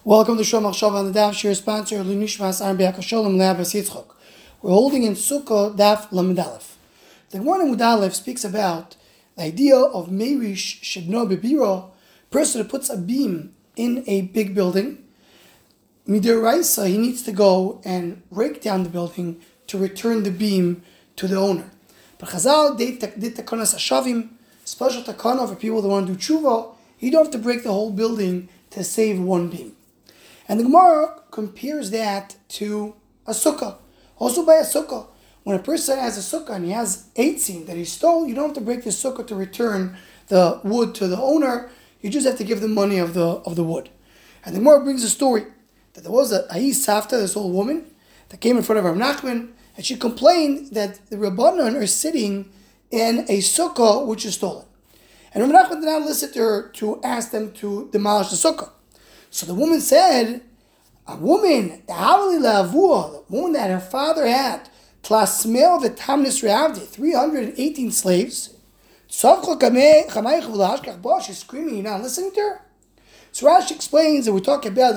Welcome to Shom Achshav on the Daf Shir sponsor Lunishmas Aram Be'akal Shalom Le'abas Yitzchok. We're holding in Sukkah Daf Lamed Aleph. The Gemara in Lamed Aleph speaks about the idea of Meirish Shebno Bebiro, person who puts a beam in a big building. Midiraisa, he needs to go and break down the building to return the beam to the owner. But Chazal did Takanas Ashavim, special takana for people that want to do tshuva. You don't have to break the whole building to save one beam. And the Gemara compares that to a sukkah. Also by a sukkah. When a person has a sukkah and he has eitzim that he stole, you don't have to break the sukkah to return the wood to the owner. You just have to give the money of the wood. And the Gemara brings a story that there was a Savta, this old woman, that came in front of Rav Nachman, and she complained that the Rabbanan are sitting in a sukkah which is stolen. And Rav Nachman did not listen to her to ask them to demolish the sukkah. So the woman said, the woman that her father had, 318 slaves, she's screaming, you're not listening to her? So Rashi explains that we're talking about the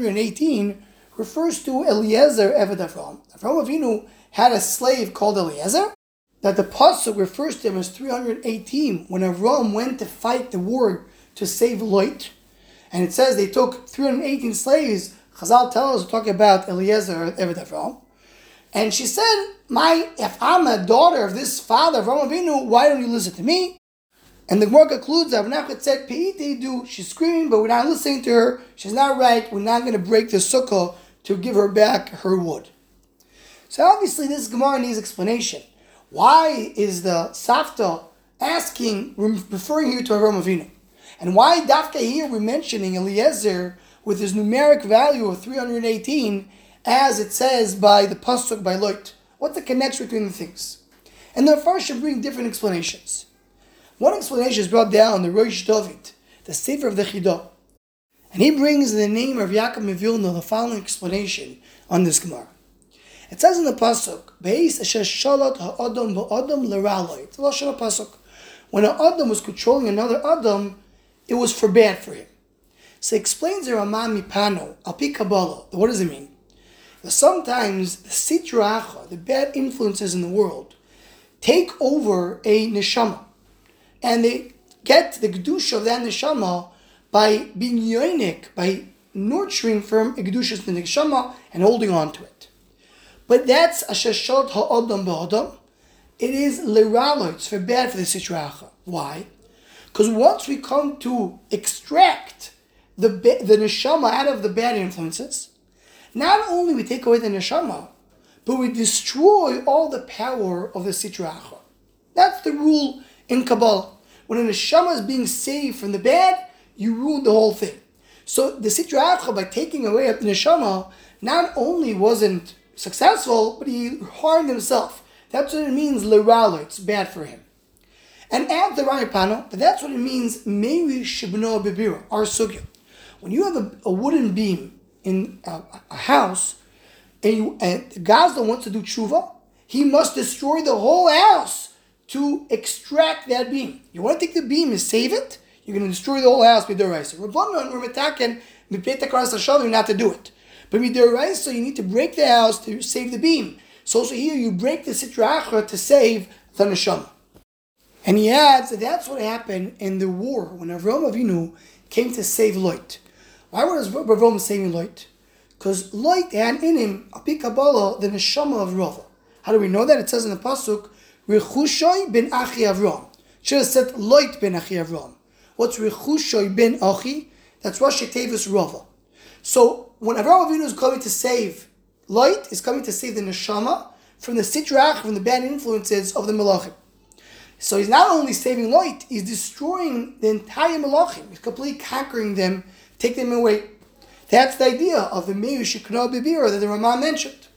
318 refers to Eliezer Eved Avram. Avram Avinu had a slave called Eliezer, that the pasuk refers to him as 318 when Avram went to fight the war to save Lot. And it says they took 318 slaves. Chazal tells us we're talking about Eliezer Eved Avram. And she said, if I'm a daughter of this father, Avram Avinu, why don't you listen to me? And the Gemara concludes that Rav Nachman said, she's screaming, but we're not listening to her. She's not right. We're not going to break the sukkah to give her back her wood. So obviously this Gemara needs explanation. Why is the Savta referring here to Avram Avinu? And why Dafka here we're mentioning Eliezer with his numeric value of 318 as it says by the Pasuk by Lot? What's the connection between the things? And the first should bring different explanations. One explanation is brought down the Rosh David, the Sefer of the Chidah. And he brings in the name of Yaakov Mevilna the following explanation on this Gemara. It says in the Pasuk, Beis asher shalat ha'adam ba'adam l'raloi. It's a Lashon Pasuk. When an Adam was controlling another Adam, it was for bad for him. So it explains the Ramah Mipano, Alpi Kabbalah. What does it mean? That sometimes the Sitra Acha, the bad influences in the world, take over a neshama. And they get the Kedusha of that neshama by being yonik, by nurturing from a Kedusha the neshama and holding on to it. But that's asher shalt ha'adam ba'adam. It is leralo, it's for bad for the Sitra Acha. Why? Because once we come to extract the neshama out of the bad influences, not only we take away the neshama, but we destroy all the power of the Sitra Acha. That's the rule in Kabbalah. When a neshama is being saved from the bad, you ruin the whole thing. So the Sitra Acha, by taking away the neshama, not only wasn't successful, but he harmed himself. That's what it means, leralo, it's bad for him. And add the Ramipano, but that's what it means, Meiri Shebno Bebira, our sugya. When you have a wooden beam in a house, and the Gazla wants to do tshuva, he must destroy the whole house to extract that beam. You want to take the beam and save it, you're going to destroy the whole house midiraisa. Rabbanan or metaken mipnei takanas hashavim not to do it. But midiraisa, you need to break the house to save the beam. So also here you break the Sitra Acha to save the neshama. And he adds that that's what happened in the war when Avram Avinu came to save Lot. Why was Avram saving Lot? Because Lot had in him, Api Kabbalah, the neshama of Rava. How do we know that? It says in the Pasuk, Rechushay ben Achi Avram. Should have said Lot ben Achi Avram. What's Rechushay ben Achi? That's Rosh Tevis Rava. So when Avram Avinu is coming to save Lot, is coming to save the neshama from the Sitra Acha, from the bad influences of the Malachim. So he's not only saving Lot, he's destroying the entire Malachim. He's completely conquering them, taking them away. That's the idea of the Meir Shekno Bebira that the Ramah mentioned.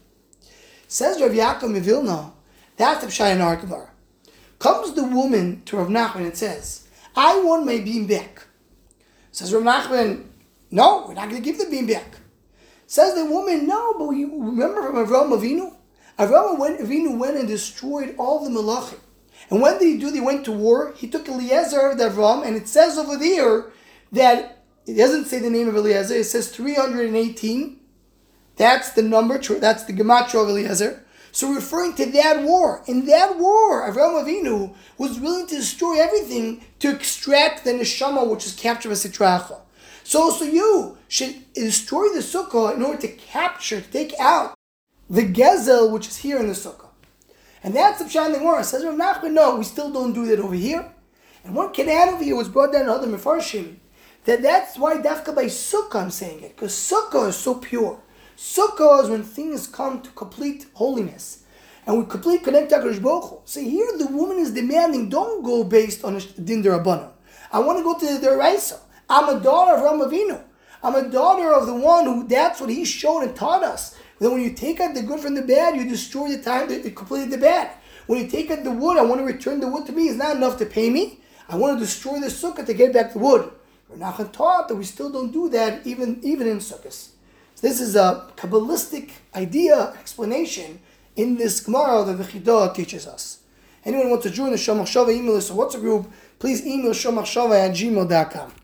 Says Rav Yaakov Mevilna, that's the Pshat in our Gemara. Comes the woman to Rav Nachman and says, I want my beam back. Says Rav Nachman, no, we're not going to give the beam back. Says the woman, no, but you remember from Avram Avinu? Avram Avinu went and destroyed all the Malachim. And when did he do? They went to war. He took Eliezer of Avram, and it says over there that It doesn't say the name of Eliezer. It says 318. That's the number. That's the gematria of Eliezer. So referring to that war. In that war, Avraham Avinu was willing to destroy everything to extract the neshama which is captured by Sitracha. So you should destroy the sukkah in order to capture, to take out the gezel which is here in the sukkah. And that's the pshat in the Gemara. Says Rav Nachman, no, we still don't do that over here. And one can add over here was brought down in other Mefarshim, that's why dafka by sukkah I'm saying it, because sukkah is so pure. Sukkah is when things come to complete holiness. And we complete connect to HaKadosh Baruch Hu. So here the woman is demanding, don't go based on a din d'Rabbanan. I want to go to the Deraisa. I'm a daughter of Ram Avinu. I'm a daughter of the one who, that's what he showed and taught us. That when you take out the good from the bad, you destroy the time that you completed the bad. When you take out the wood, I want to return the wood to me. It's not enough to pay me. I want to destroy the sukkah to get back the wood. Rav Nachman taught that we still don't do that even in sukkahs. So this is a Kabbalistic idea, explanation in this Gemara that the Chidah teaches us. Anyone wants to join the Shomach Shava email list or WhatsApp group, please email shomachshava@gmail.com.